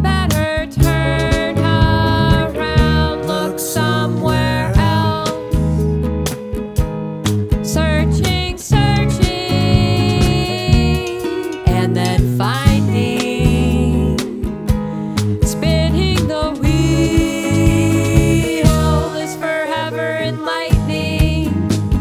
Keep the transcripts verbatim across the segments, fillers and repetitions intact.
better turn around, look somewhere else. Searching, searching, and then finding, spinning the wheel is forever enlightening.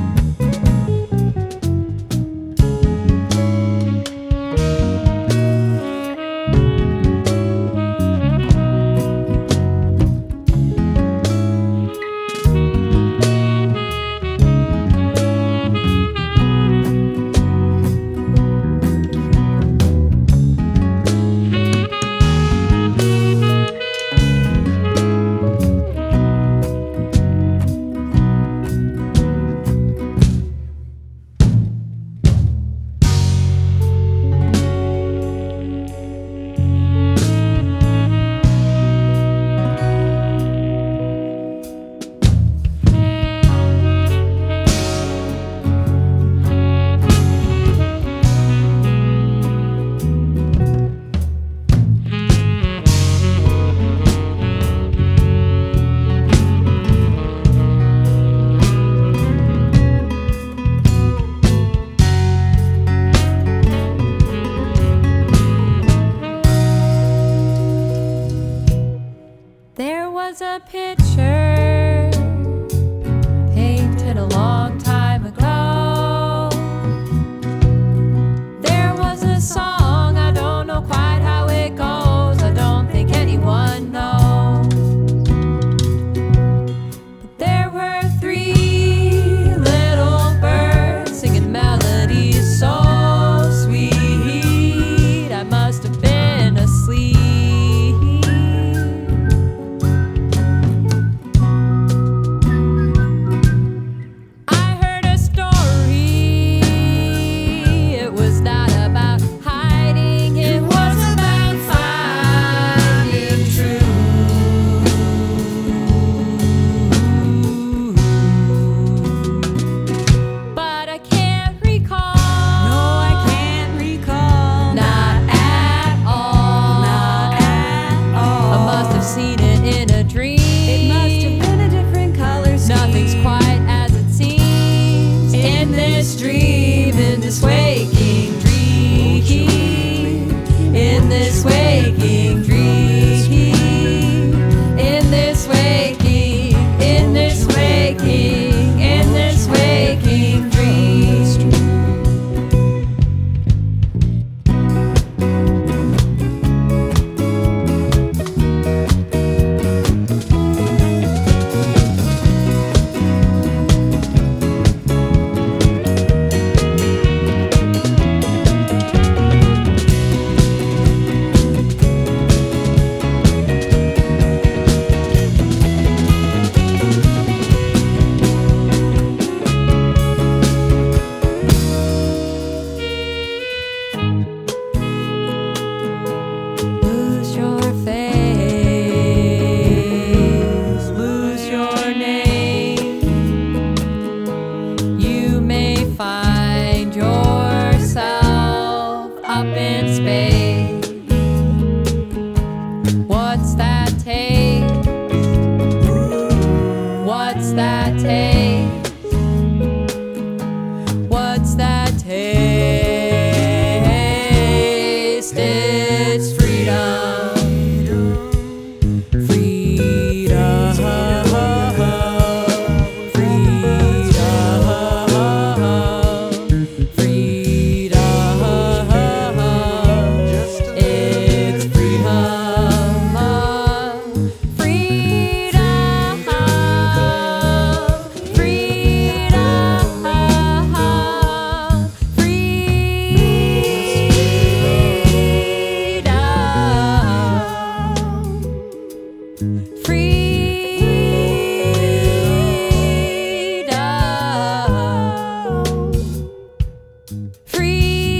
There was a picture painted a long time ago. There was a song, I don't know quite how it goes. I don't think anyone knows. But there were three little birds singing melodies so sweet. I must have been asleep. Seen it in a dream. It must have been a different color scheme. Nothing's quite as it seems. In this dream, in this waking dream, in this waking dream, in this waking, in this waking, in this waking dream. Lose your face, lose your name. You may find yourself up in space. What's that taste? What's that taste? What's that taste? It's freedom, freedom, freedom, freedom. It's freedom, freedom, freedom, freedom, freedom.